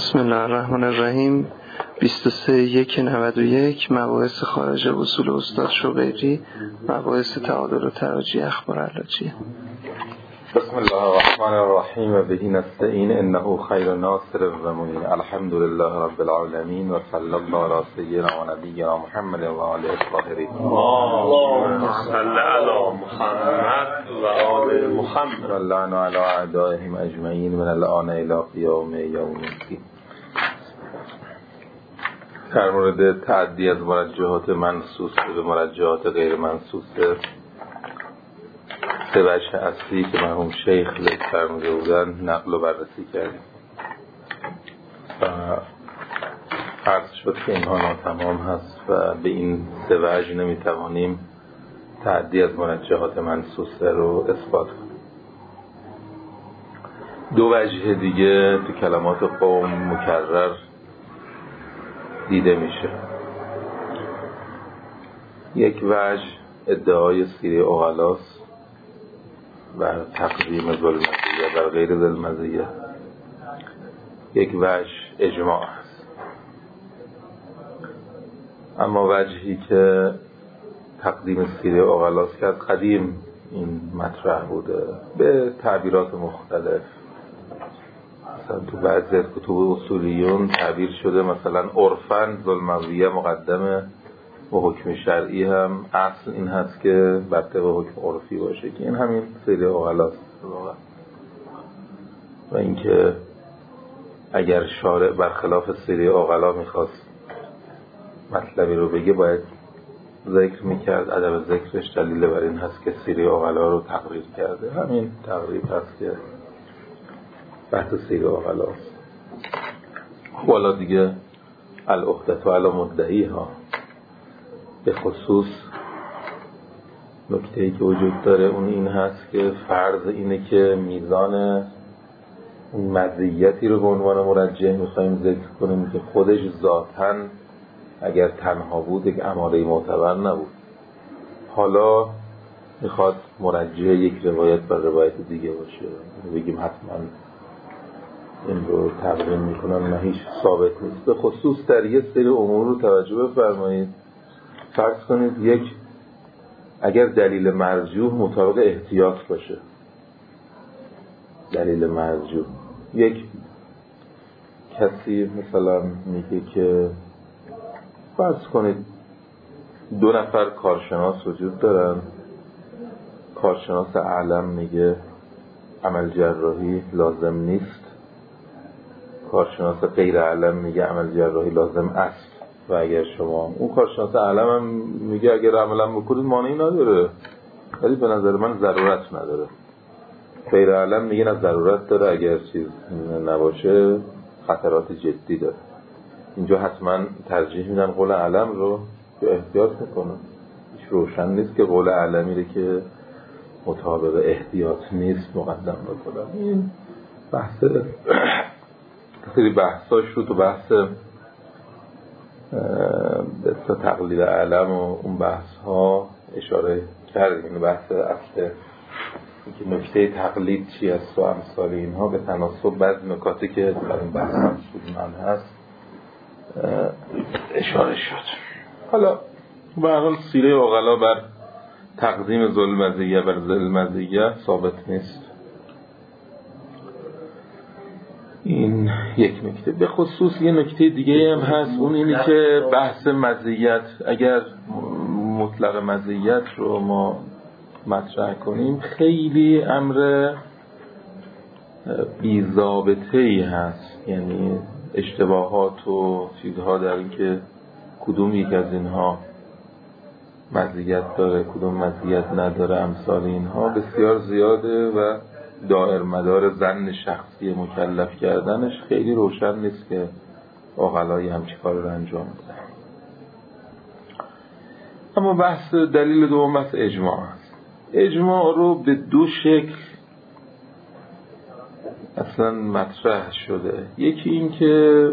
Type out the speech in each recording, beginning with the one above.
بسم الله الرحمن الرحیم. 23/1/91 مباحث خارج اصول استاد شقیقی، مباحث تعادل و تراجی اخبار علاجی. بسم الله الرحمن الرحیم و به نستعین انه خیر ناصر و معین. الحمد لله رب العالمین و صلی الله علی سیدنا و نبینا محمد و آله الطاهرین. اللهم صل علی محمد و آل محمد و لعن علی اعدائهم اجمعین من الان الی قیام یوم الدین. در مورد تعدی از مرجحات منصوص به مرجحات غیر منصوص، سه وجه اصلی که مرحوم شیخ لیک فرموده بودن نقل و بررسی کردیم و عرض شد که اینها ناتمام هست و به این سه وجه نمیتوانیم تعدی از مرجحات منصوص رو اثبات کنیم. دو وجه دیگه تو کلمات قوم مکرر دیده میشه. یک وجه ادعای سیره عقلاست بر تقدیم ذوالمزیه بر غیر ذوالمزیه. یک وجه اجماع است. اما وجهی که تقدیم سیره عقلاست که از قدیم این مطرح بوده به تعبیرات مختلف. مثلا تو بعضی از کتب اصولیون تعبیر شده مثلا عرفاً ذوالمزیه مقدمه و حکم شرعی هم اصل این هست که بر طبق حکم عرفی باشه که این همین سیره عقلاست و اینکه اگر شارع برخلاف سیره عقلا میخواست مطلبی رو بگه باید ذکر میکرد. عدم ذکرش دلیل بر این هست که سیره عقلا رو تقریر کرده. همین تقریر هست که بحث سیره عقلاست. والا دیگه العهدة علی مدعیها. به خصوص نکته‌ای که وجود داره اون این هست که فرض اینه که میزان اون مزیتی رو به عنوان مرجح میخوایم ذکر کنیم که خودش ذاتاً اگر تنها بود یک اماره معتبر نبود. حالا میخواد مرجح یک روایت بر روایت دیگه باشه، بگیم حتما این رو تقدیم میکنم، نه هیچ ثابت نیست. به خصوص در یه سری امور رو توجه بفرمایید. فرض کنید یک اگر دلیل مرجوح مطابق احتیاط باشه، دلیل مرجوح، یک کسی مثلا میگه که فرض کنید دو نفر کارشناس وجود دارن، کارشناس اعلم میگه عمل جراحی لازم نیست، کارشناس غیر اعلم میگه عمل جراحی لازم است. و اگر شما اون کارشناس اعلم هم میگه اگر عملا بکنید مانعی نداره ولی به نظر من ضرورت نداره، غیر اعلم میگه نه ضرورت داره، اگر چیز نباشه خطرات جدی داره. اینجا حتما ترجیح میدن قول اعلم رو که احتیاط میکنن. هیچ روشن نیست که قول اعلمی رو که مطابق احتیاط نیست مقدم بکنن. این بحث خیلی بحثاش رو تو بحث به تقلید علم و اون بحث ها اشاره کردیم. بحث اصل که نکته تقلید چی است و امثال اینها به تناسب بعضی نکاتی که در این بحث من هست اشاره شد. حالا به هر حال سیره عقلا بر تقدیم ذوالمزیه بر ذوالمزیه ثابت نیست. این یک نکته. به خصوص یه نکته دیگه هم هست، اون اینی که بحث مزیت، اگر مطلق مزیت رو ما مطرح کنیم خیلی امر بی‌ضابطه‌ای هست، یعنی اشتباهات و چیزها در این که کدوم یک از اینها مزیت داره کدوم مزیت نداره امثال اینها بسیار زیاده و دائر مدار ظن شخصی مکلف کردنش خیلی روشن نیست که عقلای همچی کار رو انجام بده. اما بحث دلیل دوم بحث اجماع است. اجماع رو به دو شکل اصلا مطرح شده. یکی این که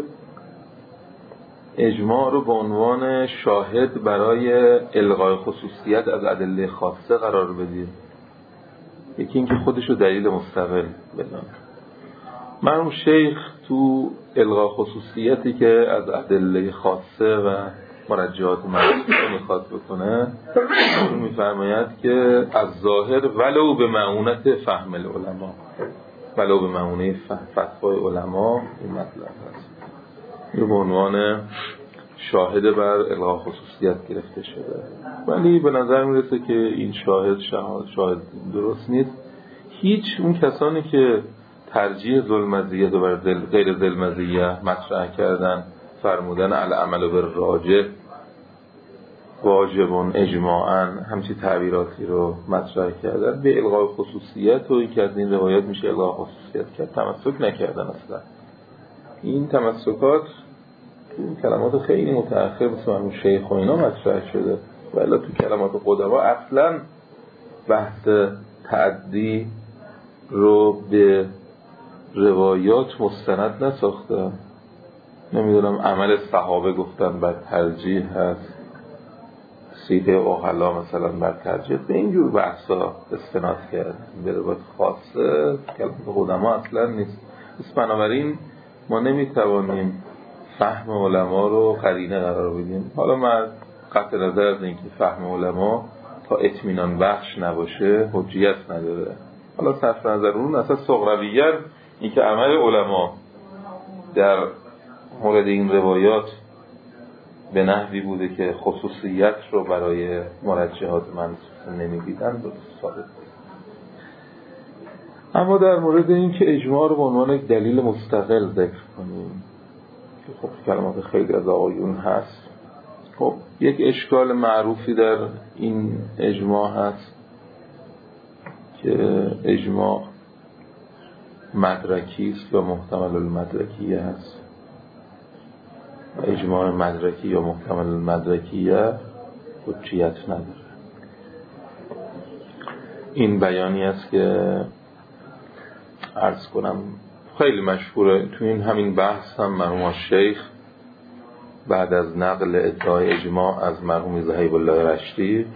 اجماع رو به عنوان شاهد برای الغای خصوصیت از ادله خاصه قرار بدیم، یکی این که خودش رو دلیل مستقل بدن. مرحوم شیخ تو الغا خصوصیتی که از ادله خاصه و مرجعات مخصوصه میخواد بکنه، اون میفرماید که از ظاهر ولو به معونت فهم العلماء، ولو به معونه فتوای علما این مطلب هست. این به عنوان شاهد بر الغا خصوصیت گرفته شده، ولی به نظر میرسه که این شاهد درست نیست. هیچ اون کسانی که ترجیح ذوالمزیه و بر غیر ذوالمزیه مطرح کردن، فرمودن العمل بالراجح واجبون اجماعاً، همچی تعبیراتی رو مطرح کردن، به الغای خصوصیت و این که از این روایت میشه الغای خصوصیت کرد تمسک نکردن. اصلا این تمسکات تو کلمات خیلی متأخر مثل مرحوم شیخ و اینا مطرح شده، ولی تو کلمات قدما اصلا بحث تعدی رو به روایات مستند نساخته. نمیدونم عمل صحابه گفتن بر ترجیح هست، سیده اوحلا مثلا بر ترجیح، به اینجور بحثا استناد کرد، به روایت خاصه کلمات قدما اصلا نیست. بنابراین ما نمیتوانیم فهم علما رو قرینه قرار بدیم. حالا من قطع نظر از اینکه فهم علما تا اطمینان بخش نباشه حجیت نداره. حالا صرف نظر اون اصلا صغرویت این که عمل علما در مورد این روایات به نحوی بوده که خصوصیت رو برای مرجحات منصوص نمیدیدن ثابت. اما در مورد این که اجماع رو به عنوان یک دلیل مستقل ذکر کنیم که خب کلمات خیلی از آقایون هست، خب یک اشکال معروفی در این اجماع هست که اجماع مدرکی است یا محتمل المدرکیه هست. اجماع مدرکی یا محتمل المدرکیه حجیت نداره. این بیانی است که عرض کنم خیلی مشهوره تو این همین بحث هم مرحوم شیخ بعد از نقل ادعای اجماع از مرحوم ذهیب الله رشتی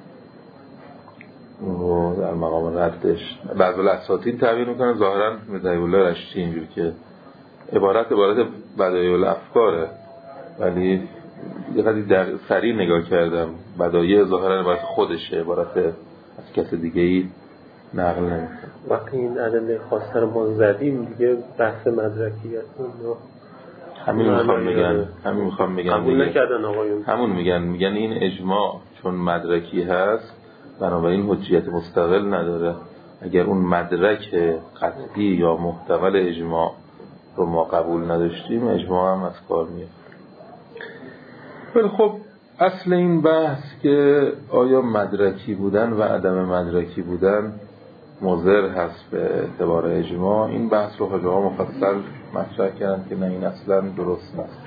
و در مقام ردش بعضی الاساطین تعبیر میکنه ظاهرا ذهیب الله رشتی اینجوری که عبارت بدایع الافکاره، ولی یه قدری در سریع نگاه کردم بدایع ظاهرا عبارت خودشه، عبارت از کس دیگه ای نقل نمیکنه. وقتی این ادله خاصه رو ما زدیم دیگه بحث مدرکیت همین میخوام بگم قبول نکردن آقایون. همون میگن این اجماع چون مدرکی هست بنابراین حجیت مستقل نداره. اگر اون مدرک قطعی یا محتمل اجماع رو ما قبول نداشتیم اجماع هم از کار میاد. ولی خب اصل این بحث که آیا مدرکی بودن و عدم مدرکی بودن مضر هست به اعتبار اجماع، این بحث رو حاجی ها مفصل مطرح کردن که نه این اصلا درست نیست.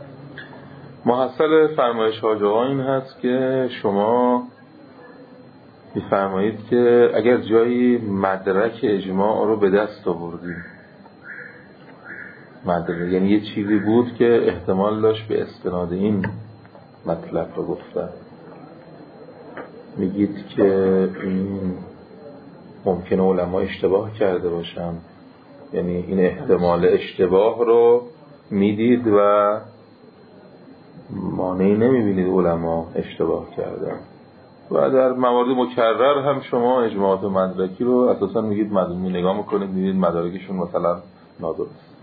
محصل فرمایش حاجی ها این هست که شما میفرمایید که اگر جایی مدرک اجماع رو به دست آوردیم، یعنی یه چیزی بود که احتمال داشت به استناد این مطلب رو گفتن، میگید که این ممکنه علما اشتباه کرده باشن، یعنی این احتمال اشتباه رو میدید و مانعی نمیبینید علما اشتباه کردن و در موارد مکرر هم شما اجماعات مدرکی رو اساسا میگید نگاه میکنید میبینید مدارکشون مثلا نادرست.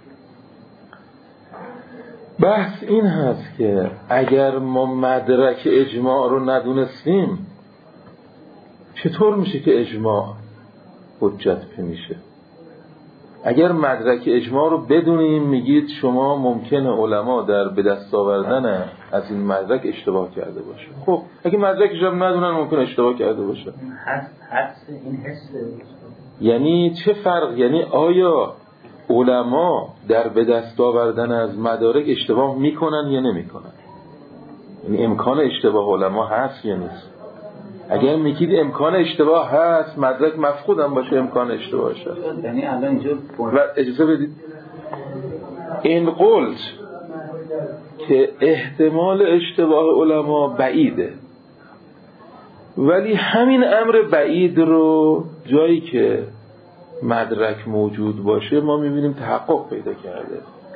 بحث این هست که اگر ما مدرک اجماع رو ندونستیم چطور میشه که اجماع حجت میشه؟ اگر مدرک اجماع رو بدونیم میگید شما ممکنه علما در به دست آوردن از این مدرک اشتباه کرده باشه. خب اگه مدرکش هم ندونن ممکنه اشتباه کرده باشه. این حس یعنی چه فرق؟ یعنی آیا علما در به دست آوردن از مدارک اشتباه میکنن یا نمیکنن؟ یعنی امکان اشتباه علما هست یا نیست؟ اگر میگید امکان اشتباه هست مدرک مفقود هم باشه امکان اشتباه شد، یعنی الان اینجا و اجازه بدید این قلت که احتمال اشتباه علما بعیده، ولی همین امر بعید رو جایی که مدرک موجود باشه ما میبینیم تحقق پیدا کرده.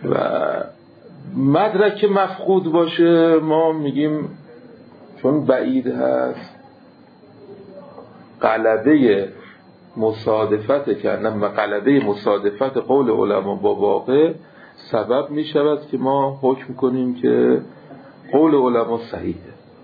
و مدرک مفقود باشه ما میگیم چون بعید هست غلبه مصادفت قول علما با واقع سبب می شود که ما حکم کنیم که قول علما صحیحه.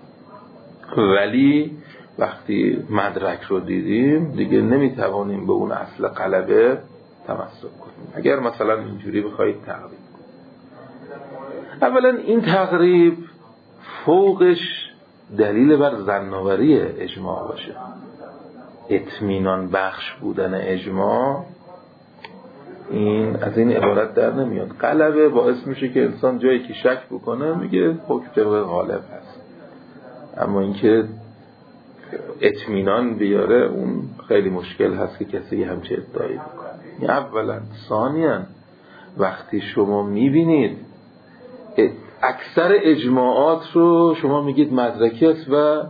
ولی وقتی مدرک رو دیدیم دیگه نمی توانیم به اون اصل غلبه تمسک کنیم. اگر مثلا اینجوری بخواید تقریب کنیم، اولا این تقریب فوقش دلیل بر ظن‌آوری اجماع باشه. اطمینان بخش بودن اجماع این از این عبارت در نمیاد. غلبه باعث میشه که انسان جایی که شک بکنه میگه حکم طبق غالب هست، اما اینکه اطمینان بیاره اون خیلی مشکل هست که کسی همچه ادعایی بکنه. اولا. ثانیاً وقتی شما میبینید اکثر اجماعات رو شما میگید مدرکی است و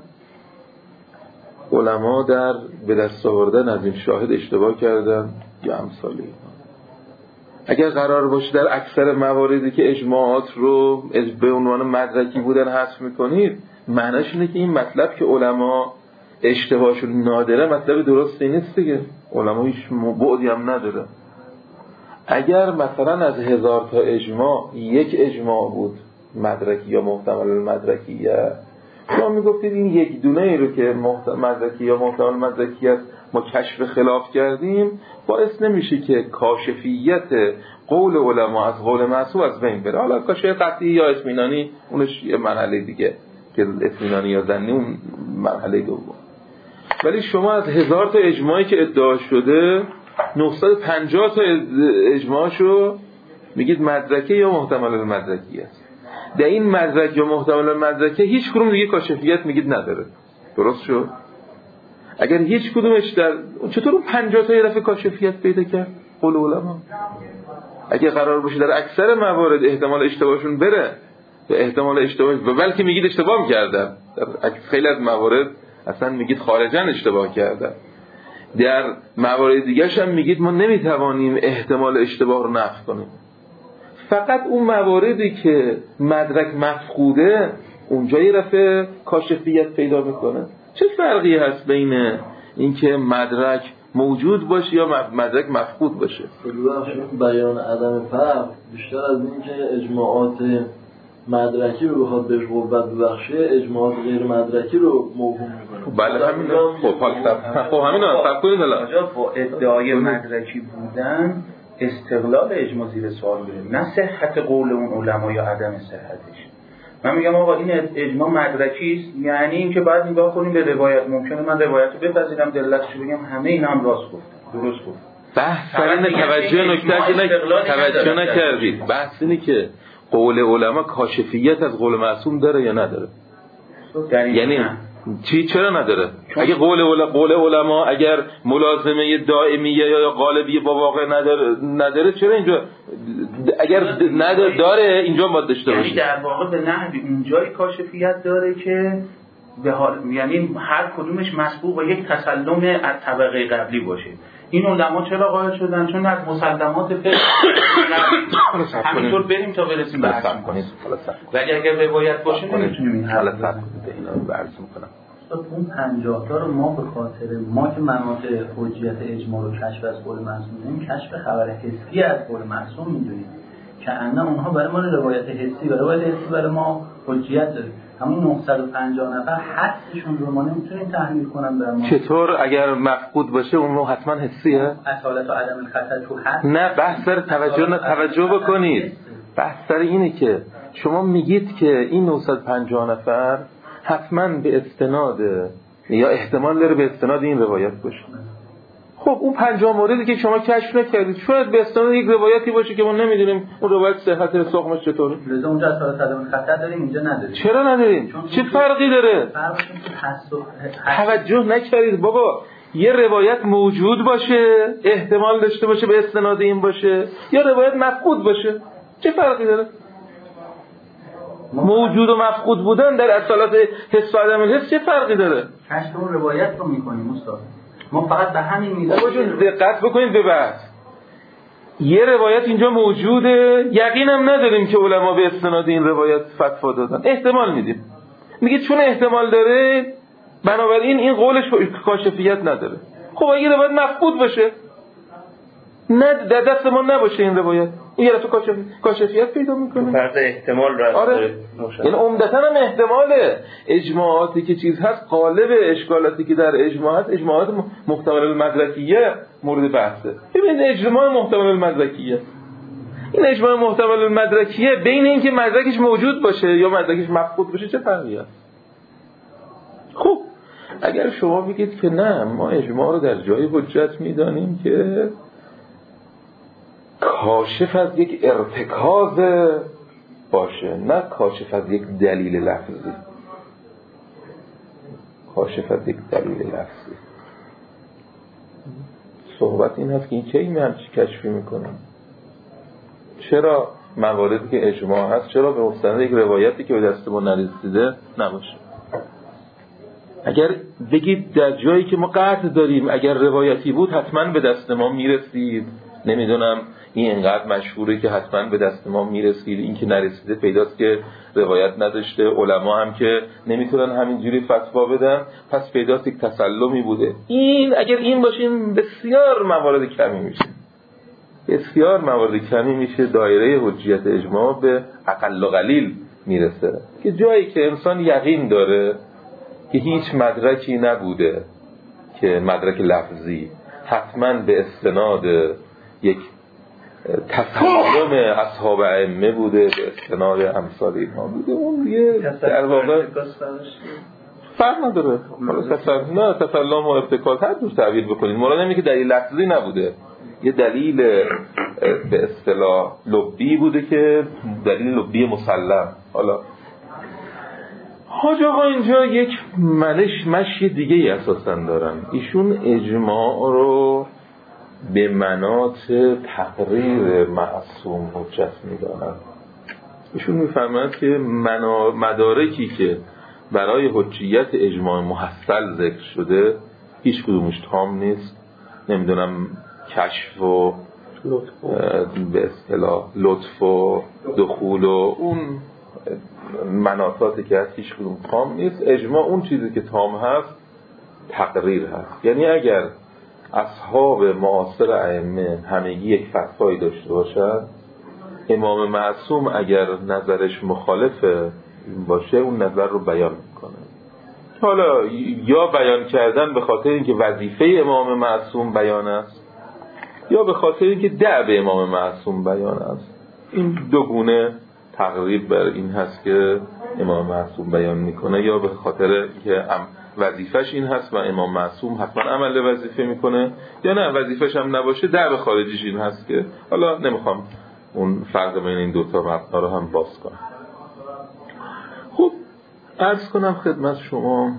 علما در به دست آوردن از این شاهد اشتباه کردن یا امثالی، اگر قرار باشه در اکثر مواردی که اجماعات رو به عنوان مدرکی بودن حذف میکنید، معنیش اینه که این مطلب که علما اشتباهشون نادره مطلب درستی نیست دیگه. علما هیچ بعدی هم نداره. اگر مثلا از 1000 تا اجماع یک اجماع بود مدرکی یا محتمل المدرکیه، شما میگفتید این یک دونه ای رو که مدرکی یا محتمل مدرکی است ما کشف خلاف کردیم، باعث نمیشه که کاشفیت قول علما از قول معصوم از بین بره. حالا کاشف قطعی یا اطمینانی اونش یه مرحله دیگه که اطمینانی یا ظنی اون مرحله دوم. ولی شما از 1000 تا اجماعی که ادعا شده 950 تا اجماعشو میگید مدرکی یا محتمل المدرکی است. در این مدرک یا محتمل المدرکی هیچ کدوم دیگه کاشفیت میگید نداره. درست شد؟ اگر هیچ کدومش در چطور اون 50 تا یه دفعه کاشفیت پیدا کرد قول علما؟ اگه قرار باشه در اکثر موارد احتمال اشتباهشون بره یا احتمال اشتباه و بلکه میگید اشتباه می‌کردن، در خیلی از موارد اصلا میگید خارجاً اشتباه کردن، در موارد دیگه‌ش هم میگید ما نمیتوانیم احتمال اشتباه رو نفی کنیم. فقط اون مواردی که مدرک مفقوده اونجا یه دفعه کاشفیت پیدا میکنه. چه فرقی هست بین اینکه مدرک موجود باشه یا مدرک مفقود باشه؟ بیان عدم فرق بیشتر از این که اجماعات مدرکی رو بخواد بهش قوت ببخشه، اجماعات غیر مدرکی رو موهوم میکنه. بله همینه. خب همینا فرق کنید. حالا با ادعای مدرکی بودن استقلال اجماع زیر سوال میره، نه صحت قول اون علما یا عدم صحتش. من میگم آقا این اجماع مدرکی است، یعنی اینکه بعد نگاه کنیم به روایت. ممکنه من روایت رو بپذیرم دلتشو بگم همه اینا هم راست گفتن، درست گفتن. بحث سرین توجه نکردید. بحث اینه که قول علما کاشفیت از قول معصوم داره یا نداره. یعنی چرا نداره؟ اگه قول علما اگر ملازمه دائمیه یا غالبیه با واقع نداره چرا اینجا اگر داره اینجا باید داشته باشه؟ یعنی در واقع به نحوی اونجای کاشفیت داره که به حال یعنی هر کدومش مسبوق با یک تسلم از طبقه قبلی باشه. این علما چرا قائل شدن؟ چون از مسلمات فقه همینطور بریم تا برسیم به اصل کنیم. ولی اگر روایت باشه نمیتونیم این حالت اینا رو بررسی کنم. اون 50 تا رو ما به خاطر ما که مناطق حجیت اجماع رو کشف از قول معصوم می‌دونیم، کشف خبر حسی از قول معصوم می‌دونیم که انا اونها برای ما روایت حسی و روایت حسی برای ما حجیت داره. همون 950 نفر حدسشون رو ما نمیتونیم تحلیل کنن برای ما. چطور اگر مفقود باشه اون حتما حسیه؟ اصالت و عدم الخطر تو حد. نه بحث سر توجه بکنید. بحث سر اینه که شما میگید که این 950 نفر حتما به استناد یا احتمال داره به استناد این روایت باشه. خب اون 50 موردی که شما کشف نکردید شاید به استناد یک روایتی باشه که ما نمیدونیم اون روایت صحت سقمش چطوره. لذا اونجا اصالت عدم خطر داریم اینجا نداریم. چرا نداریم؟ چه فرقی داره؟ توجه نکردید بابا. یه روایت موجود باشه احتمال داشته باشه به استناد این باشه یا روایت مفقود باشه، چه فرقی داره؟ موجود و مفقود بودن در اصالت حس و عدم الحس چه فرقی داره؟ کشف اون روایت رو میکنیم استاد. ما فقط به همین میزان دقت بکنید به بحث. یه روایت اینجا موجوده، یقینم نداریم که علما به استناد این روایت فتوا دادن، احتمال میدیم. میگه چون احتمال داره بنابراین این قولش کاشفیت نداره. خب اگه روایت مفقود باشه، نه در دست ما نباشه این روایت، این یه دفعه کاشفیت پیدا میکنه. فرض احتمال رو آره. این عمدتاً هم احتماله. اجماعاتی که چیز هست، قالب اشکالاتی که در اجماع هست، اجماعات محتمل المدرکیه مورد بحثه. ببینید اجماع محتمل المدرکیه، این اجماع محتمل المدرکیه بین این که مدرکش موجود باشه یا مدرکش مفقود باشه چه فرقی هست؟ خب اگر شما بگید که نه ما اجماع رو در جای حجت میدانیم که کاشف از یک ارتکاز باشه، نه کاشف از یک دلیل لفظی. کاشف از یک دلیل لفظی. صحبت این هست که این چه این همچی کشفی میکنه؟ چرا مواردی که اجماع هست چرا به مستند یک روایتی که به دست ما نرسیده نباشه؟ اگر بگید در جایی که ما قطع داریم اگر روایتی بود حتما به دست ما میرسید، نمیدونم این انقدر مشهوره که حتما به دست ما میرسید، این که نرسیده پیداست که روایت نداشته، علما هم که نمیتونن همینجوری فتوا بدن پس پیداست یک تسلمی بوده. این اگر این باشیم بسیار موارد کمی میشه، بسیار موارد کمی میشه، دایره حجیت اجماع به اقل و قلیل میرسه که جایی که انسان یقین داره که هیچ مدرکی نبوده که مدرک لفظی حتما به استناد یک تسلم اصحاب ائمه بوده، به استناد امثال اینها بوده، اون یه در واقع فرق نداره. نه تسلم و ارتکاز هر جور تعبیر بکنید، مراد اینه که دلیل لفظی نبوده، یه دلیل به اصطلاح لبی بوده که دلیل لبی مسلم. حالا حاج آقا اینجا یک مشی دیگه ای اساساً دارن، ایشون اجماع رو به مناط تقریر معصوم حجت میدانن. ایشون میفهمند که مدارکی که برای حجیت اجماع محصل ذکر شده هیچ کدومش تام نیست، نمیدونم کشف و به اصطلاح لطف و دخول و اون مناطاتی که هست هیچ کدوم تام نیست. اجماع اون چیزی که تام هست تقریر هست، یعنی اگر اصحاب معاصر ائمه همگی یک فتوایی داشته باشن، امام معصوم اگر نظرش مخالف باشه اون نظر رو بیان میکنه. حالا یا بیان کردن به خاطر اینکه وظیفه امام معصوم بیان است یا به خاطر اینکه دعو امام معصوم بیان است. این دو گونه تقریب بر این هست که امام معصوم بیان میکنه، یا به خاطر که وظیفش این هست و امام معصوم حتما عمل وظیفه میکنه، یا نه وظیفش هم نباشه دعو خارجیش این هست که حالا نمیخوام اون فرق بین این دوتا مبنا رو هم باز کنم. خب عرض کنم خدمت شما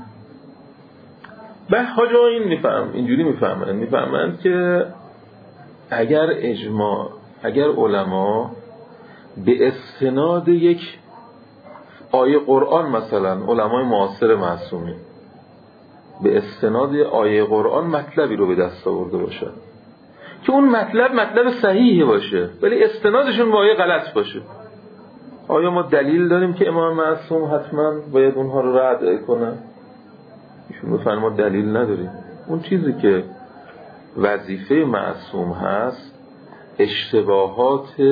به حاجا این اینجوری میفهمند که اگر اجماع، اگر علما به استناد یک آیه قرآن، مثلا علمای معاصر معصومی به استناد آیه قرآن مطلبی رو به دست آورده باشه که اون مطلب صحیحی باشه ولی استنادشون به آیه غلط باشه، آیا ما دلیل داریم که امام معصوم حتما باید اونها رو رد کنه؟ ایشون میفهمن ما دلیل نداریم. اون چیزی که وظیفه معصوم هست اشتباهات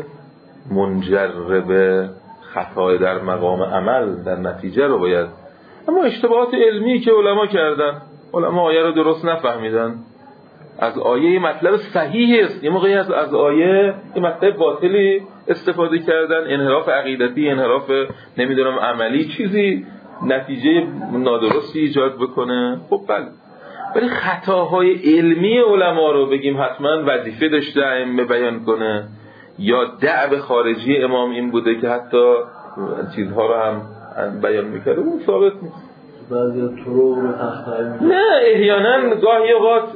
منجر به خطای در مقام عمل در نتیجه رو باید، اما اشتباهات علمی که علما کردن، علما آیه رو درست نفهمیدن، از آیه مطلب صحیحی است یه موقعی از آیه یه مطلب باطلی استفاده کردن، انحراف عقیدتی، انحراف نمیدونم عملی، چیزی نتیجه نادرستی ایجاد بکنه. خب بله، ولی خطاهای علمی علما رو بگیم حتما وظیفه داشته ائمه بیان کنه یا دعو خارجی امام این بوده که حتی چیزها رو هم بیان میکرده، اون ثابت نیست. بعضی از طرق رو تخطئ نه احیانا گاهی اوقات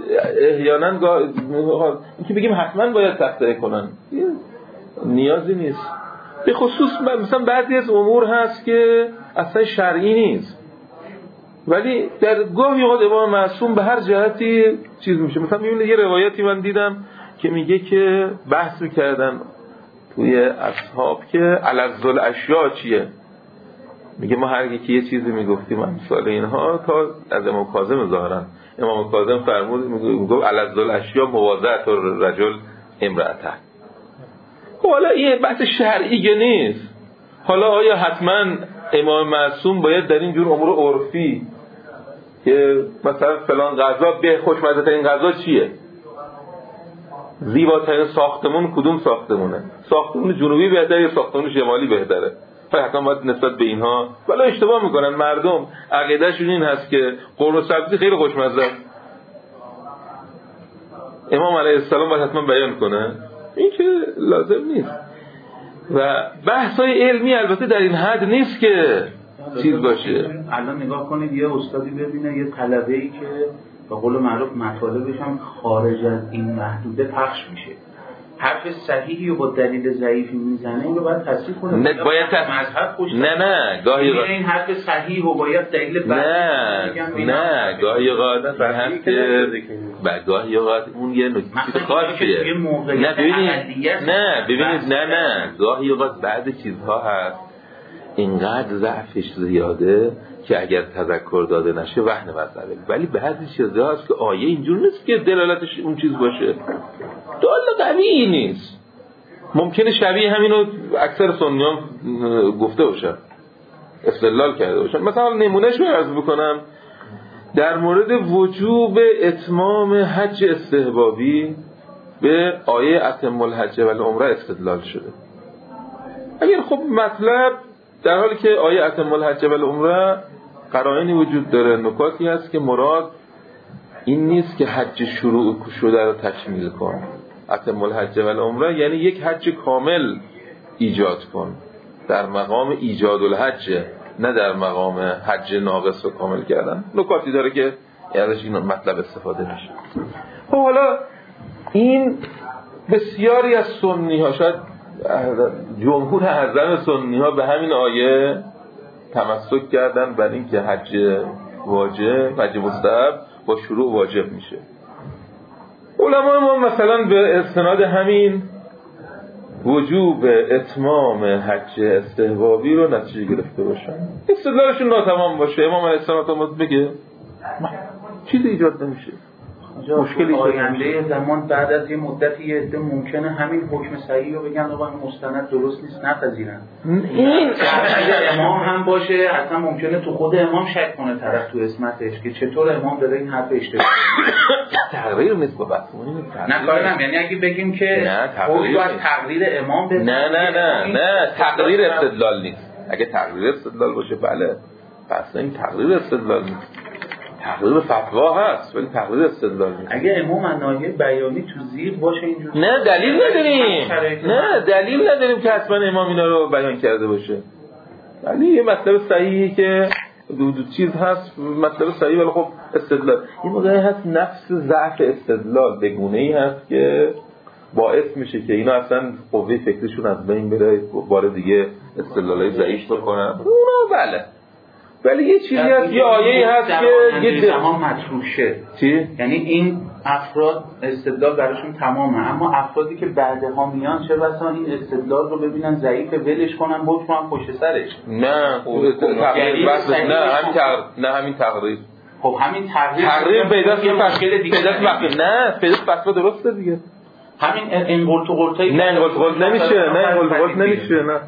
این که بگیم حتما باید تخطئ کنن نیازی نیست. به خصوص مثلا بعضی از امور هست که اصلا شرعی نیست ولی در گاهی اوقات امام معصوم به هر جهتی چیز میشه. مثلا میبینید یه روایتی من دیدم که میگه که بحث میکردن توی اصحاب که الذ الاشیاء چیه. میگه ما هر کی یه چیزی میگفتیم امثال اینها تا از امام کاظم ظاهرا امام کاظم فرمود میگه الذ الاشیاء مواضعه الرجل امرأته. حالا این بحث شرعی نیست. حالا آیا حتما امام معصوم باید در این جور امور عرفی که مثلا فلان غذا به خوشمزه ترین غذا چیه، زیباترین ساختمون کدوم ساختمونه، ساختمون جنوبی بهتره یا ساختمون شمالی بهتره، حتما باید نسبت به اینها ولی اشتباه میکنن. مردم عقیدهشون این هست که قرمه سبزی خیلی خوشمزه است، امام علیه السلام باید حتما بیان کنه. این که لازم نیست. و بحث‌های علمی البته در این حد نیست که چیز باشه. الان نگاه کنید یه استادی ببینه یه طلبه‌ای که به قول معروف مطالبش هم خارج از این محدوده پخش میشه، حرف صحیحی رو با دلیل ضعیفی میزنه، اینو باید تصحیح کنه. نه باید مذهب خوش نه گاهی این حرف صحیح رو باید دلیل نه گاهی اوقات هست که گاهی اوقات اون یه نکته خاصیه. نه ببینید نه گاهی اوقات بعضی چیزها هست اینقدر ضعفش زیاده که اگر تذکر داده نشه وهن مسئله، ولی بعضی چیزها هست که آیه اینجور نیست که دلالتش اون چیز باشه، دال قوی نیست. ممکنه شبیه همینو اکثر سنیان گفته باشن، استدلال کرده باشن. مثلا نمونهش رو عرض بکنم در مورد وجوب اتمام حج استحبابی به آیه اتم الحج والعمره استدلال شده. اگر خب مطلب در حالی که آیه اتم الحج والعمره قرائنی وجود داره، نکاتی هست که مراد این نیست که حج شروع شده رو تکمیل کن. اتم الحج والعمره یعنی یک حج کامل ایجاد کن، در مقام ایجاد الحج، نه در مقام حج ناقص رو کامل کردن. نکاتی داره که ازش این مطلب استفاده میشه. خب حالا این بسیاری از سنی ها، شاید جمهور اعظم سنی ها به همین آیه تمسک کردن بر این که حج واجب، حج مستحب با شروع واجب میشه. علمای ما مثلا به استناد همین وجوب اتمام حج استحبابی رو نتیجه گرفته باشن، استدلالشون ناتمام باشه، امام علیه السلام بگه چیزی ایجاد نمیشه، مشکلی آینده زمان بعد از یه مدتی یه عده ممکنه همین حکم صحیح رو بگن آقا این مستند درست نیست نپذیرن. این امام هم باشه اصلا ممکنه تو خود امام شک کنه طرف تو اسمتش که چطور امام داره این حرف اشتباه تقریر نیست با بحث نه کارم. یعنی اگه بگیم که خود از تقریر امام به نه تقریر استدلال نیست. اگه تقریر استدلال باشه بله، پس این تقریر استدلال نیست، تقریر فتوا هست ولی تقریر استدلال نیست. اگه امام مناهی بیانی تو زیر باشه اینجور نه دلیل نداریم که حتما امام اینا رو بیان کرده باشه، ولی یه مطلب صحیحی که دو چیز هست، مطلب صحیح ولی خب استدلال این موقعی هست، نفس ضعف استدلال به گونه‌ای هست که باعث میشه که اینا اصلا قوه فکرشون از بین بره، بار دیگه استدلالای ضعیف بکنن. اونا بله، ولی یه چیزی هست، یه آیه‌ای هست که یه زمان مطروح شه. چی؟ یعنی این افراد استدلال براشون تمامه، اما افرادی که بعدها میان چه بسا این استدلال رو ببینن ضعیف ولش کنن بکنن پشت سرش. نه تقریر بس نه همین تقریر. خب همین تقریر پیداست یه مشکل دیگه نه پیداست فتوا درسته دیگه. همین این قلت و قلتایی نه قلت نمیشه نه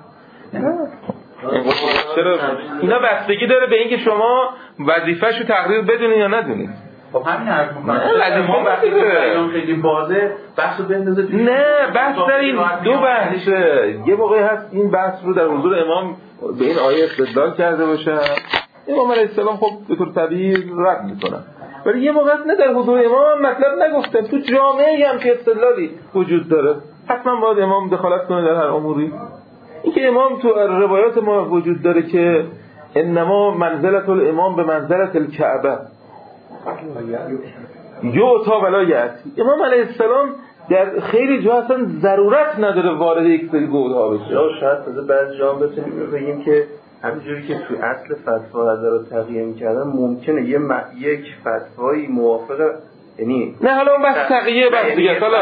چرا اینا بستگی داره به اینکه شما وظیفه‌شو تقریر بدونید یا ندونید. خب همین حرف می‌کنم ما وقتی بیان خیلی بازه بحثو بندازه. نه بحث در این دو بحثه. یه موقعی هست این بحث رو در حضور امام به این آیه استدلال کرده باشه، امام علیه السلام خب به طور طبیعی رد میکنن، ولی یه موقع نه در حضور امام مطلب نگفتن، تو جامعه هم که استدلالی وجود داره حتما باید امام دخالت کنه در هر اموری. این که امام تو روایات ما وجود داره که انما منزلت الامام به منزلت الکعبه یعطا ولا یأتی. امام علیه السلام در خیلی جا اصلا ضرورت نداره وارد یک سری گودها بشه. یا شاید تازه بعضی جا بتونیم بگیم که همینجوری که توی اصل فتوا رو تغییر می‌کردن ممکنه یک فتوایی موافق یعنی نه حالا اون بحث تقیه بحث دیگه است.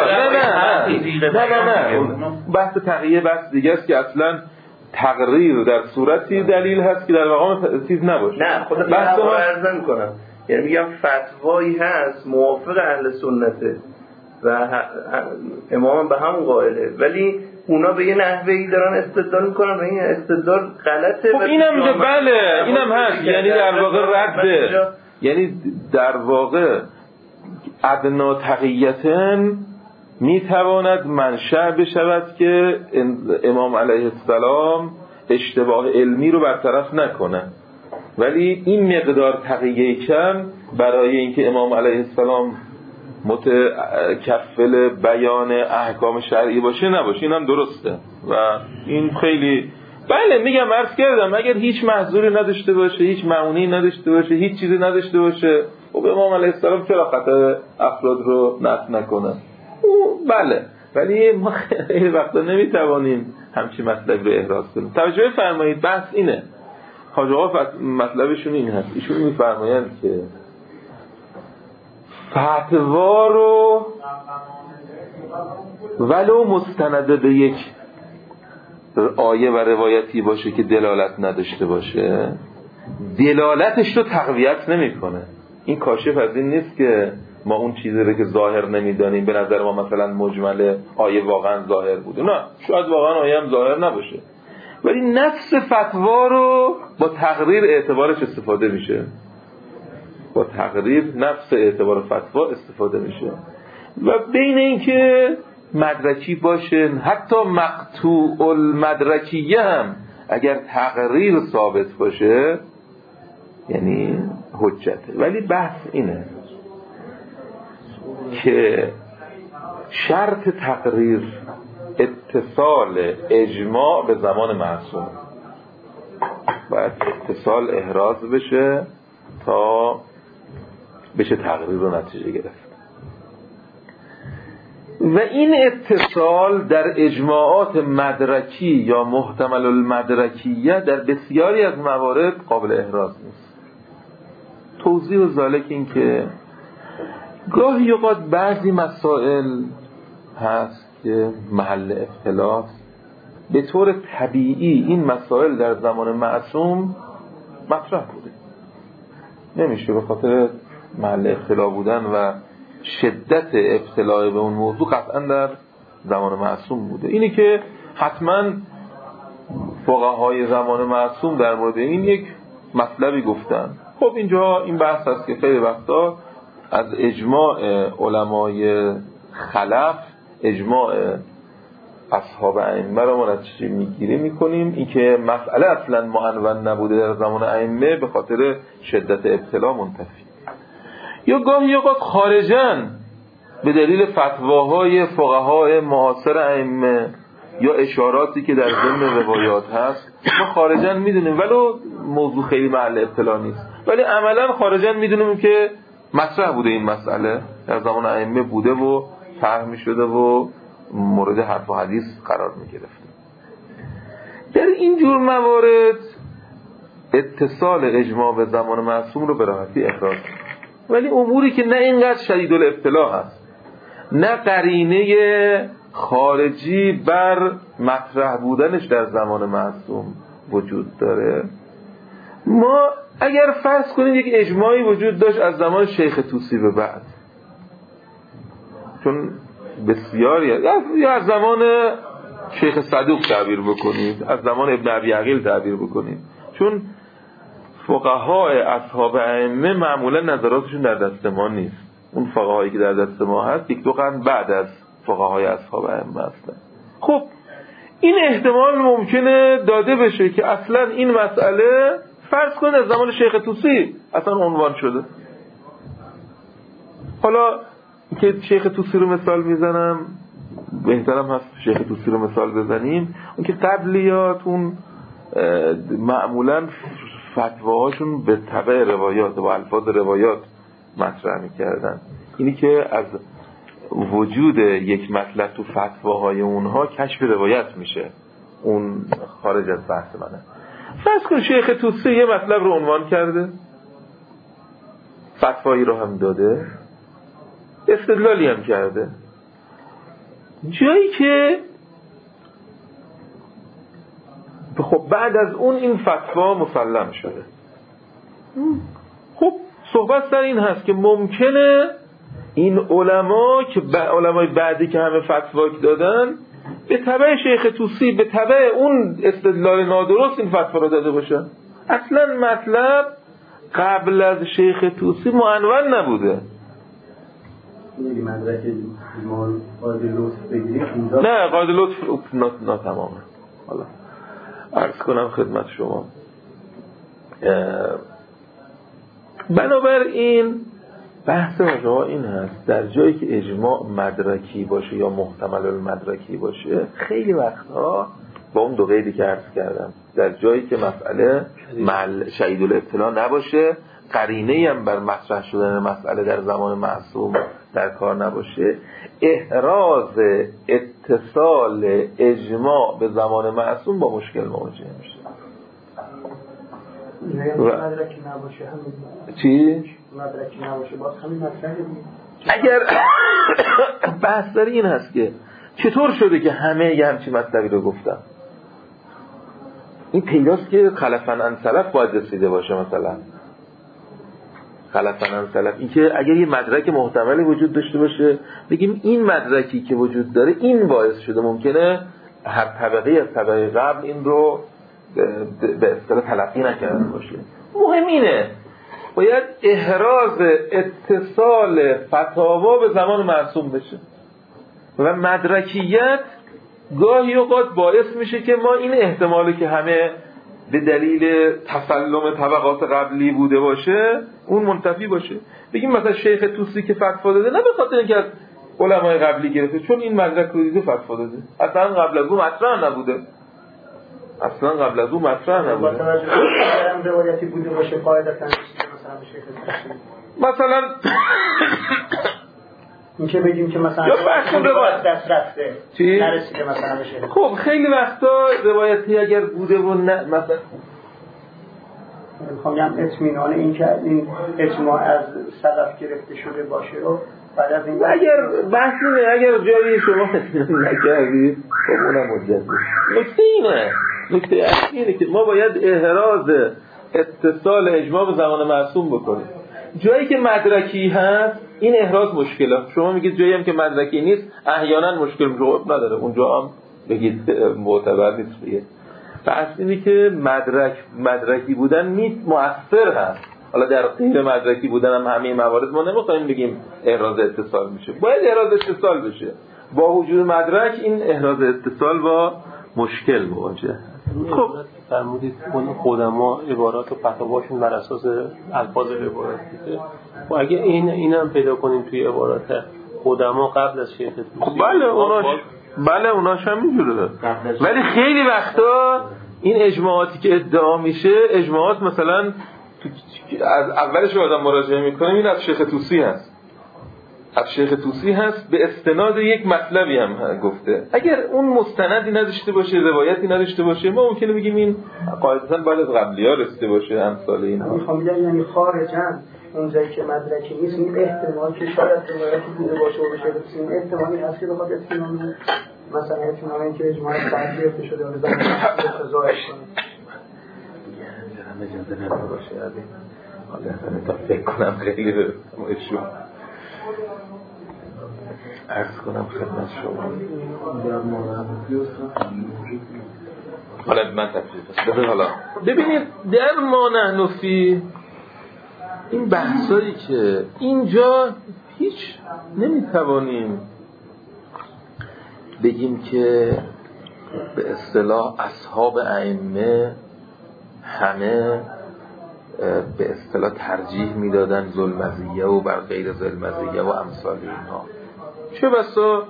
نه بحث تقیه بحث دیگه است که اصلا تقریر در صورتی دلیل هست که در واقع چیز نباشه. نه خودم بحث رو عرض می‌کنم، یعنی میگم فتوایی هست موافق اهل سنته و امام به همون قائله، ولی اونا به یه نحوهی دارن استدلال میکنن و این استدلال غلطه. خب اینم بله اینم هست، یعنی در واقع رده، یعنی در واقع ادنا تقیتن میتواند منشأ بشود که امام علیه السلام اشتباه علمی رو برطرف نکنه، ولی این مقدار تقیه کم برای اینکه امام علیه السلام متکفل بیان احکام شرعی باشه نباشه، این هم درسته و این خیلی بله میگم عرض کردم اگر هیچ محظوری نداشته باشه، هیچ معونی نداشته باشه، هیچ چیزی نداشته باشه، خب امام علیه السلام چرا خطا افراد رو نقد نکنه؟ بله، ولی ما خیلی وقتا نمیتوانیم همچین مطلب رو احراز کنیم. توجه فرمایید بحث اینه، حاج آقا مطلبشون این هست، ایشون میفرمایند که فتوا رو ولو مستنده به یک آیه و روایتی باشه که دلالت نداشته باشه، دلالتش رو تقویت نمیکنه. این کاشف از این نیست که ما اون چیزی رو که ظاهر نمیدانیم به نظر ما مثلا مجمل آیه واقعا ظاهر بوده، نه شاید واقعا آیه هم ظاهر نباشه، ولی نفس فتوا رو با تقریر اعتبارش استفاده میشه، با تقریر نفس اعتبار فتوا استفاده میشه و بین این که مدرکی باشه حتی مقطوع المدرکیه هم اگر تقریر ثابت باشه یعنی حجته. ولی بحث اینه که شرط تقریر اتصال اجماع به زمان معصوم، باید اتصال احراز بشه تا بشه تقریر رو نتیجه گرفت و این اتصال در اجماعات مدرکی یا محتمل المدرکیه در بسیاری از موارد قابل احراز نیست. توضیح ذالک این که گاهی اوقات بعضی مسائل هست که محل اختلاف به طور طبیعی این مسائل در زمان معصوم مطرح بوده، نمیشه به خاطر محل اختلاف بودن و شدت ابتلا به اون موضوع قطعا در زمان معصوم بوده. اینی که حتما فقهای زمان معصوم در مورد این یک مطلبی گفتن. خب اینجا این بحث هست که خیلی وقتا از اجماع علمای خلف، اجماع اصحاب ائمه رو ما نتیجه میکنیم این که مسئله اصلا معنون نبوده در زمان ائمه به خاطر شدت ابتلا منتفی، یا گاهی اوقات خارجاً به دلیل فتواهای فقهای معاصر ائمه یا اشاراتی که در ضمن روایات هست ما خارجاً میدونیم ولو موضوع خیلی محل ابتلا نیست، ولی عملاً خارجاً میدونیم که مطرح بوده این مسئله در زمان ائمه بوده و طرح میشده و مورد حرف و حدیث قرار میگرفته. در این جور موارد اتصال اجماع به زمان معصوم رو به راحتی اخراج، ولی اموری که نه اینقدر شدید الابتلا هست نه قرینه خارجی بر مطرح بودنش در زمان معصوم وجود داره، ما اگر فرض کنیم یک اجماعی وجود داشت از زمان شیخ طوسی به بعد، چون بسیاری یا از زمان شیخ صدوق تعبیر بکنید، از زمان ابن ابی عقیل تعبیر بکنید، چون فقهای اصحاب ائمه معمولا نظراتشون در دست ما نیست، اون فقهایی که در دست ما هست یک دو قرن بعد از فقهای اصحاب ائمه هستن. خب این احتمال ممکنه داده بشه که اصلا این مسئله فرض کنید از زمان شیخ طوسی اصلا عنوان شده. حالا که شیخ طوسی رو مثال میزنم، بهترم هست شیخ طوسی رو مثال بزنیم، اون که قبلیات اون معمولا فتواهاشون به تبع روایات و الفاظ روایات مطرح میکردن، اینی که از وجود یک مطلب تو فتواهای اونها کشف روایت میشه، اون خارج از بحث منه. فرض کن شیخ طوسی یه مطلب رو عنوان کرده، فتوایی رو هم داده، استدلالی هم کرده. جایی که خب بعد از اون این فتوا مسلم شده. خب صحبت سر این هست که ممکنه این علما که علمای بعدی که همه فتوا دادن به تبع شیخ طوسی به تبع اون استدلال نادرست این فتوا رو داده باشن. اصلا مطلب قبل از شیخ طوسی معنون نبوده. مدرک قاضی لطف بگیریم نه قاضی لطف نه تمامه. حالا عرض کنم خدمت شما، بنابراین بحث ما این هست در جایی که اجماع مدرکی باشه یا محتمل المدرکی باشه، خیلی وقتها با اون دو قیدی که عرض کردم، در جایی که مسئله شهید الاطلاع نباشه، قرینه‌ای هم بر مطرح شدن مسئله در زمان معصوم در کار نباشه، احراز اتصال اجماع به زمان معصوم با مشکل مواجه میشه. مدرکی نباشه همین چی؟ مدرکی نباشه باز همین مطرحه. اگر بحث در این هست که چطور شده که همه یه همچین مطلبی رو گفتن، این پیداست که خلفاً عن سلف باید رسیده باشه. مثلا خلفاً عن سلف، این که اگر یه مدرک محتملی وجود داشته باشه بگیم این مدرکی که وجود داره این باعث شده ممکنه هر طبقه از طبقه قبل این رو به اصطلاح تلقی نکرده باشه. مهم اینه باید احراز اتصال فتاوا به زمان معصوم بشه و مدرکیت گاهی اوقات باعث میشه که ما این احتمالی که همه به دلیل تسلم طبقات قبلی بوده باشه اون منتفی باشه. بگیم مثلا شیخ طوسی که فتوا داده نه به خاطر اینکه از علمای قبلی گرفته، چون این مدرک رو دیده فتوا داده، اصلا قبل از اون مطرح نبوده. مثلا روایتی بوده باشه قاعدتاً مثلا شیخ طوسی مثلا این که بگیم که مثلا یا بحث روایت دست رفته نرسیده مثلا به شیخ. خب خیلی وقتا روایتی اگر بوده و نه مثلا میخوام بگم اطمینان این که این اجماع از سلف گرفته شده باشه رو بعد از این اگر بحث اینه اگر جایی شما اطمینان نکردید خب اونم حجت نیست. نکته اصلی اینه که ما باید احراز اتصال اجماع به زمان معصوم بکنیم. جایی که مدرکی هست این احراز مشکله. شما میگید جایی هم که مدرکی نیست احیانا مشکل جواب نداره، اونجا هم بگید معتبر نیست. بگید بحث اینه که مدرکی بودن نیست مؤثر هست. حالا در غیر مدرکی بودن هم همه موارد ما نمیخوایم بگیم احراز اتصال میشه، باید احراز اتصال بشه. با وجود مدرک این احراز اتصال با مشکل مواجه. خب فرمودید اون قدما عبارات و فتاواشون بر اساس الفاظ عبارات بوده. و اگه اینم پیدا کنیم توی عبارات قدما قبل از شیخ طوسی، بله اوناش هم اینجوره. ولی خیلی وقتا این اجماعاتی که ادعا میشه اجماعات مثلا از اولش آدم مراجعه میکنه این از شیخ طوسی هست به استناد یک مطلبی هم گفته. اگر اون مستندی نداشته باشه، روایتی نداشته باشه، ما ممکنه بگیم این قاعدتاً بعد از قبلی‌ها رسیده باشه امثال این. میخوام بگم یعنی خارجاً اونجایی که مدرکی نیست این احتمال که شاید روایتی بوده باشه و بشه این احتمالی هست که بخواد اطمینان مثلا اطمینان اینکه اجماع فرض گرفته شده و زمین ظاهر کنه. اجازه نداره باشه عزیز. حالا تا فکر کنم خیلی برسم عرض کنم خدمت شما. حالا من تفصیل بده. حالا ببینید در ما نحن فی این بحثایی که اینجا هیچ نمیتوانیم بگیم که به اصطلاح اصحاب ائمه همه به اصطلاح ترجیح میدادن ذوالمزیه و بر غیر ذوالمزیه و امثال اینها. چه بسا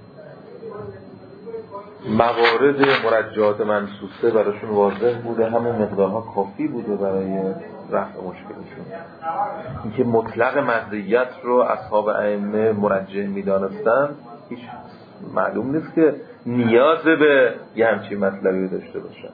موارد مرجعات منصوصه براشون واضح بوده، همه مقدارها کافی بوده برای رفع مشکلشون. اینکه مطلق مزیت رو اصحاب ائمه مرجح میدانستن هیچ معلوم نیست که نیاز به یه همچین مطلبی داشته باشن.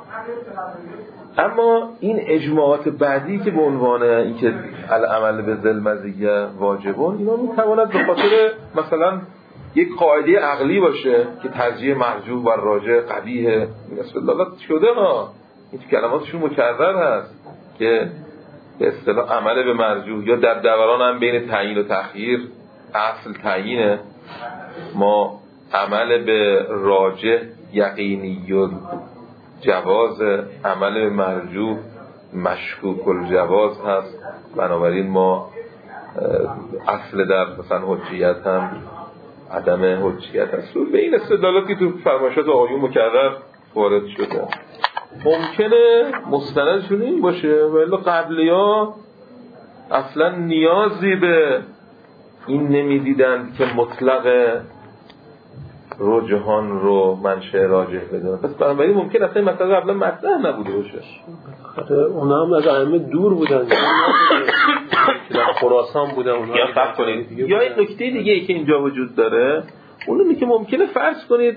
اما این اجماعات بعدی که به عنوان اینکه العمل به ذل مزیه واجبون، اینا میتواند به خاطر مثلا یک قاعده عقلی باشه که ترجیح مرجوح بر راجح قبیح، این استدلالات شده ها، این کلماتشون مکرر هست که به اصطلاح عمل به مرجوح یا در دوران هم بین تعیین و تخییر اصل تعیینه، ما عمل به راجح یقینی و جواز، عمل به مرجوح مشکوک الجواز هست، بنابراین ما اصل در مثلا حجیت هم عدم حجیت هست. به این استدلالاتی تو فرمایشات آقایون مکرر وارد شده ممکنه مستندشون این باشه، ولی قبلی‌ها اصلا نیازی به این نمیدیدن که مطلق رجحان رو منشأ راجح بدونن، پس بنابراین ممکن اصلا این مسئله قبلا مطرح نبوده باشه. اونا هم از ائمه دور بودن، در خراسان بودن اونا. یا فرض کنید یا این نکته دیگه ای که اینجا وجود داره اونی که ممکنه فرض کنید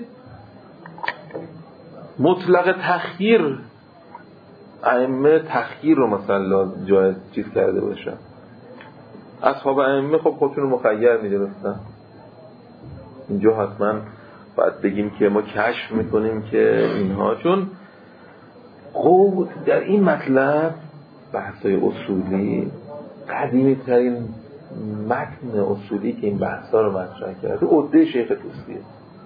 مطلق تخییر، ائمه تخییر رو مثلا جای چیز کرده باشن، اصحاب ائمه خب خودشون رو مخیر می‌دونستن. اینجا حتما باید بگیم که ما کشف میکنیم که اینها، چون خب در این مطلب بحثای اصولی قدیمی ترین متن اصولی که این بحثا رو مطرح کرده عده شیخ توسیه،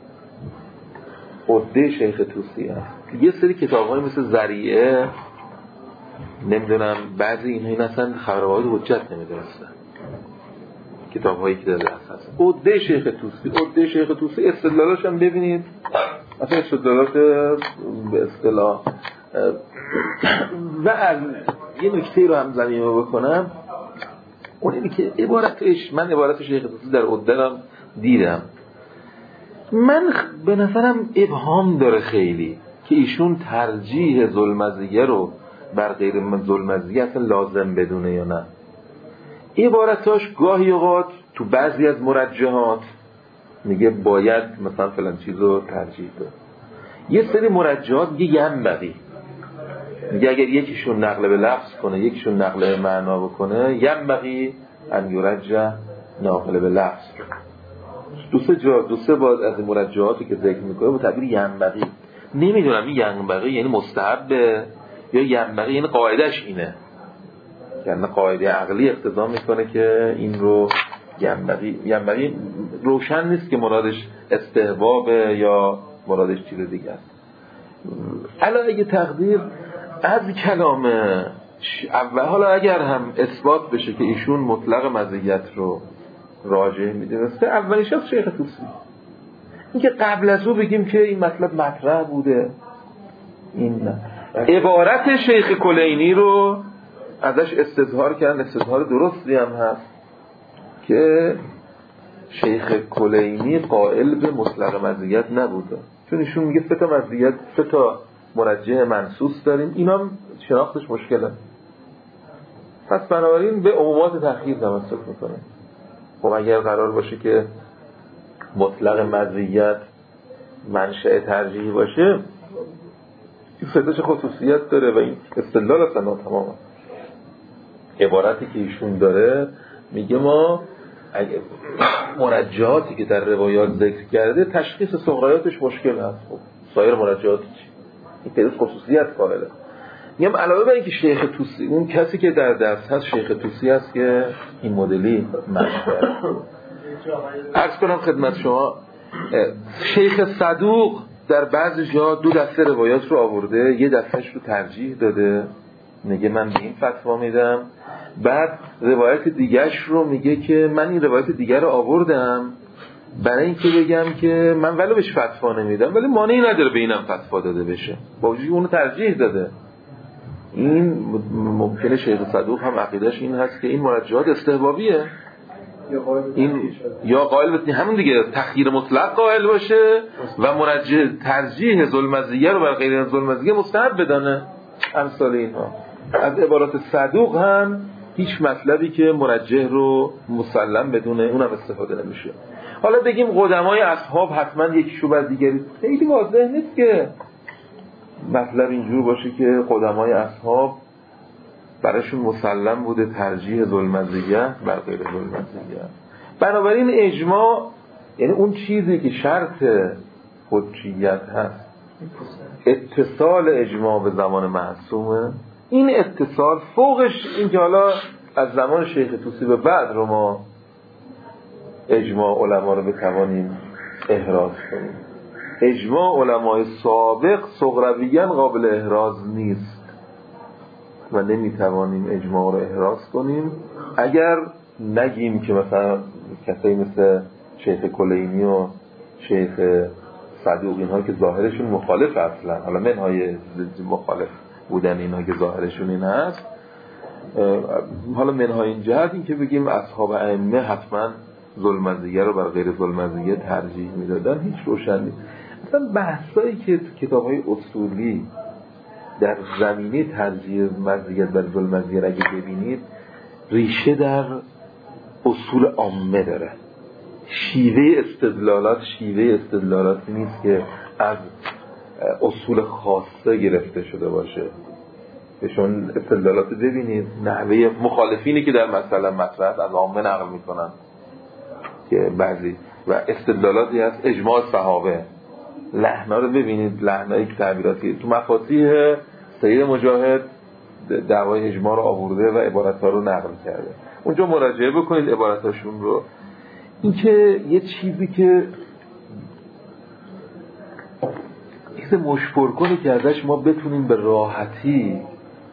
عده شیخ توسیه هست. یه سری کتاب‌های مثل ذریعه، نمیدونم بعضی اینها این اصلا خبرواید حجت نمیدونستن، کتاب‌هایی که در هست عده شیخ توسی، عده شیخ توسی استدلالاش هم ببینید، اصلا استدلالات به اصطلاح و یه نکته رو هم زمینه بکنم، اون اینه که من عبارت شیخ توسی در عده هم دیدم، من به نظرم ابهام داره خیلی که ایشون ترجیح ذوالمزیه رو بر غیر ذوالمزیه اصلا لازم بدونه یا نه. عبارتاش گاهی اوقات تو بعضی از مرجحات میگه باید مثلا فلان چیزو ترجیح بده، یه سری مرجحات میگه ینبغی، میگه اگر یکیشون نقل به لفظ کنه یکیشون نقل به معنا بکنه ینبغی ان یرجح ناقل به لفظ. دو سه بار از مرجحاتی که ذکر میکنه با تعبیر ینبغی، نمیدونم این ینبغی یعنی مستحبه یا ینبغی یعنی قاعدش اینه، یعنی قاعده عقلی اقتضا میکنه که این رو ینبغی روشن نیست که مرادش استحبابه یا مرادش چیز دیگه است. علاوه اگه تقدیر از کلام اول، حالا اگر هم اثبات بشه که ایشون مطلق مزیت رو راجح میدونسته، اولیش از شیخ توسی، این که قبل از او بگیم که این مطلب مطرح بوده، این نه. عبارت شیخ کلینی رو ازش استظهار کردن، استظهار درستی هم هست که شیخ کلینی قائل به مطلق مزیت نبوده، چون ایشون میگه سه تا مزیت، سه تا مرجح منصوص داریم، اینا شناختش مشکله، پس بنابراین به عمومات تخییر تمسک میکنه. خب اگر قرار باشه که مطلق مزیت منشأ ترجیحی باشه، این ستش خصوصیت داره و این استدلال اصلا تمامه. عبارتی که ایشون داره میگه ما اگه مرجعاتی که در روایات ذکر کرده تشخیص سقراطش مشکل هست، خب سایر مرجعات چی؟ این پیروز خصوصیت قائله. میگم علاوه بر اینکه شیخ توسی، اون کسی که در دست هست شیخ توسی هست که این مدلی مشهور. عرض کنم خدمت شما شیخ صدوق در بعضی جا دو دسته روایات رو آورده، یه دستش رو ترجیح داده، میگه من به این فتوا میدم، بعد روایت دیگرش رو میگه که من این روایت دیگر رو آوردم برای اینکه بگم که من ولو بهش فتوا نمیدم ولی مانعی نداره به اینم فتوا داده بشه، با وجودی اونو ترجیح داده. این ممکنه شیخ صدوق هم عقیدهش این هست که این مرجحات استحبابیه، این یا قائل به همون دیگه تخییر مطلق قائل باشه و مرجح ترجیح ذوالمزیه رو بر غیر ذوالمزیه مستحب بدانه. امثال اینها از عبارات صدوق هم هیچ مطلبی که مرجح رو مسلم بدونه اونم استفاده نمیشه. حالا بگیم قدمای اصحاب حتما یکیشو بر دیگری، خیلی واضح نیست که مطلب اینجور باشه که قدمای اصحاب براشون مسلم بوده ترجیح ذوالمزیه بر غیر ذوالمزیه. بنابراین اجماع یعنی اون چیزی که شرط حجیت هست، اتصال اجماع به زمان معصومه. این اتصال فوقش این که حالا از زمان شیخ طوسی به بعد رو ما اجماع علما رو بتوانیم احراز کنیم. اجماع علمای سابق صغرویاً قابل احراز نیست و نمیتوانیم اجماع رو احراز کنیم اگر نگیم که مثلا کسایی مثل شیخ کلینی و شیخ صدوق اینها که ظاهرشون مخالف اصلا، حالا منهای مخالف بودن اینها که ظاهرشون این هست، حالا منهای این جهت این که بگیم اصحاب ائمه حتما ذوالمزیه رو بر غیر ذوالمزیه ترجیح میدادن هیچ روشن نیست. مثلا بحثایی که تو کتاب‌های اصولی در زمینه ترجیح مزیت بر ذوالمزیه اگه ببینید ریشه در اصول عامه داره. شیوه استدلالات نیست که از اصول خاصه گرفته شده باشه. چون استدلالات ببینید نحوه مخالفینی که در مسئله مطرح از عامه نقل میکنن که بعضی و استدلالاتی هست اجماع صحابه، لحنا رو ببینید، لحنایی که تعبیراتی تو مفاتیح سید مجاهد دعوای اجماع رو آورده و عبارت‌ها رو نقل کرده. اونجا مراجعه بکنید عبارتاشون رو. این که یه چیزی که ایسه مشپر کنی که ازش ما بتونیم به راحتی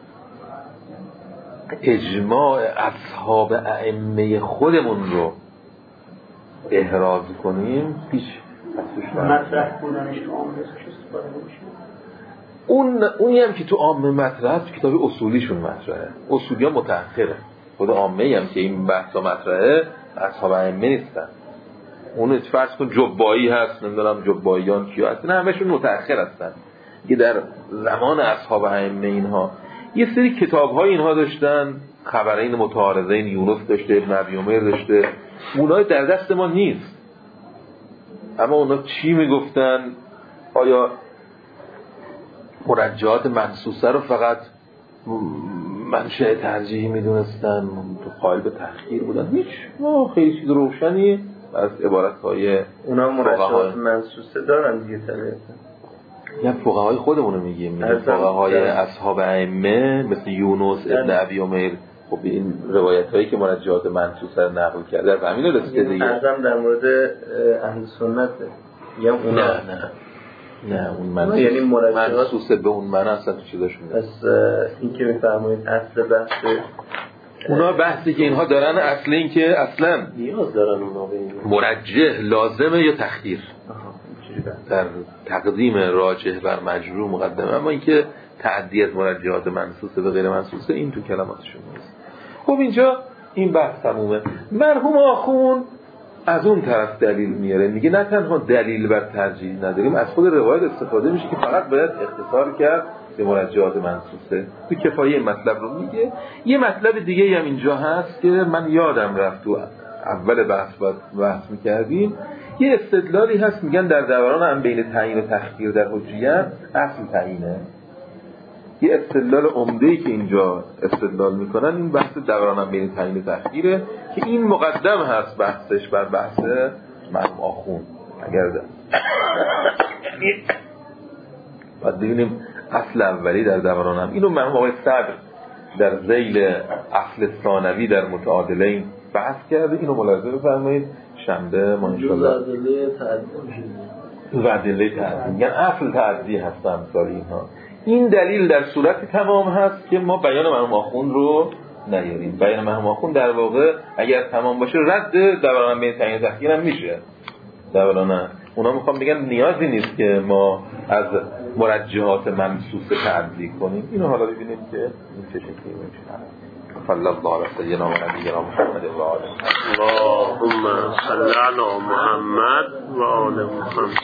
اجماع اصحاب ائمه خودمون رو احراز کنیم هیچ مطرح بودنش تو عامه استفاده نمیشه. اونی هم که تو عامه مطرحه تو کتاب اصولیشون مطرحه، اصولی ها متأخره. خود عامه هم که این بحثا مطرحه اصحاب ائمه نیستن. اون فرض کن جبایی هست، نمیدونم جباییان کیا هستن، همشون متأخر هستن که در زمان اصحاب ائمه اینها یه سری کتاب‌های اینها داشتن، خبرین متعارضین یونس داشته، ابن ابی عمر داشته، اونها در دست ما نیست. اما اونا چی میگفتن؟ آیا مرجعات منصوصه رو فقط منشأ ترجیحی میدونستن، تو قائل به تأخیر بودن؟ هیچ، خیلی چیز روشنی از عبارت‌های اونا مرجعات منصوصه دارن دیگه طبیعتا. یا فقهای خودمونو میگیم، فقهای اصحاب ائمه مثل یونس ابن ابی عمر. خب این روایت‌هایی که مرجعات منصوصه رو نقل کرده از همین رسیده دیگه. ازم در مورد اهل سنت میگم اونا نه اون معنی یعنی منصوصه به اون معنی اصلا تو چیزاشون نیست. پس این که میفرمایید اصل بحث اونا بحثی که اینها دارن اصل این که اصلا نیاز دارن اونا به این مرجح لازمه یا تخدیر در تقدیم راجح بر مجروح مقدمه، اما این که تعدی از مرجحات منصوصه به غیر منصوصه این تو کلماتشون نیست. خب اینجا این بحث تمومه. مرحوم آخوند از اون طرف دلیل میاره، میگه نه تنها دلیل بر ترجیح نداریم، از خود روایت استفاده میشه که فقط باید اختصار کرد به مرجعات منصوصه. تو کفایه مطلب رو میگه. یه مطلب دیگه هم اینجا هست که من یادم رفت تو اول بحث میکردیم، یه استدلالی هست میگن در دوران هم بین تعیین و تخییر در حجیت اصل تعیینه. یه استدلال عمده‌ای که اینجا استدلال میکنن این بحث دوران هم بین تعیین و تخییره که این مقدم هست بحثش بر بحث مرحوم آخوند. اگر باید ببینیم اصل اولی در دوران هم اینو مرحوم آقای صدر در ذیل اصل ثانوی در متعادلین بحث کرده. اینو ملاحظه بفرمایید شنبه ما انشاءالله وعدله تعدی میگن اصل تعدی هست امثال اینها. این دلیل در صورتی تمام هست که ما بیان مرحوم آخوند رو نیاریم. بیان مرحوم آخوند در واقع اگر تمام باشه رد دوران بین تعیین تخییر هم میشه. دوران اونا میخوام بگن نیازی نیست که ما از مرجحات منصوصه تعدی کنیم. اینو حالا ببینیم که این چه شکلی میشه. صلی الله علی سیدنا و نبینا محمد و آله. اللهم صل علی محمد و آل محمد.